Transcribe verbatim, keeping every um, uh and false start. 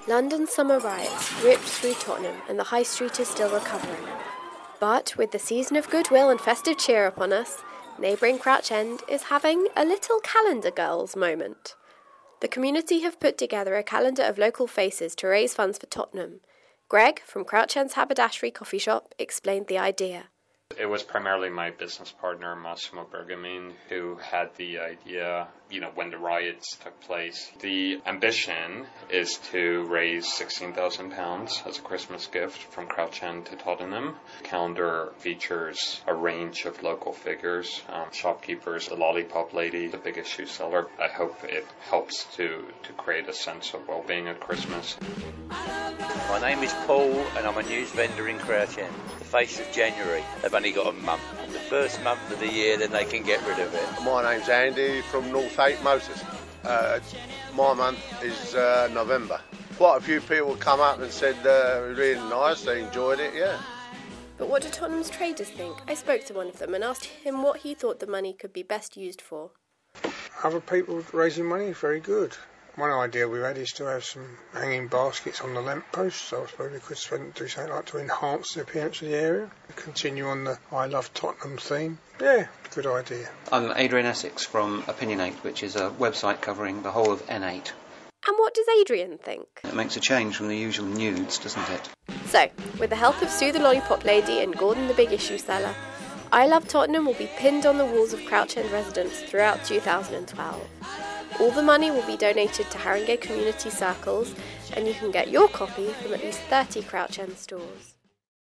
London summer riots ripped through Tottenham and the High Street is still recovering. But with the season of goodwill and festive cheer upon us, neighbouring Crouch End is having a little calendar girls moment. The community have put together a calendar of local faces to raise funds for Tottenham. Greg, from Crouch End's Haberdashery coffee shop, explained the idea. It was primarily my business partner, Massimo Bergamin, who had the idea, you know, when the riots took place. The ambition is to raise sixteen thousand pounds as a Christmas gift from Crouch End to Tottenham. The calendar features a range of local figures, um, shopkeepers, the lollipop lady, the biggest shoe seller. I hope it helps to, to create a sense of well-being at Christmas. My name is Paul and I'm a news vendor in Crouch End. The face of January. They've only got a month. The first month of the year, then they can get rid of it. My name's Andy from North Eight Motors. Uh, my month is uh, November. Quite a few people come up and said uh, it was really nice, they enjoyed it, yeah. But what do Tottenham's traders think? I spoke to one of them and asked him what he thought the money could be best used for. Other people raising money, very good. One idea we had is to have some hanging baskets on the lamp posts, so I suppose we could spend, do something like to enhance the appearance of the area. Continue on the I Love Tottenham theme. Yeah, good idea. I'm Adrian Essex from Opinionate, which is a website covering the whole of N eight. And what does Adrian think? It makes a change from the usual nudes, doesn't it? So, with the help of Sue the Lollipop Lady and Gordon the Big Issue Seller, I Love Tottenham will be pinned on the walls of Crouch End residents throughout two thousand twelve. All the money will be donated to Haringey Community Circles, and you can get your copy from at least thirty Crouch End stores.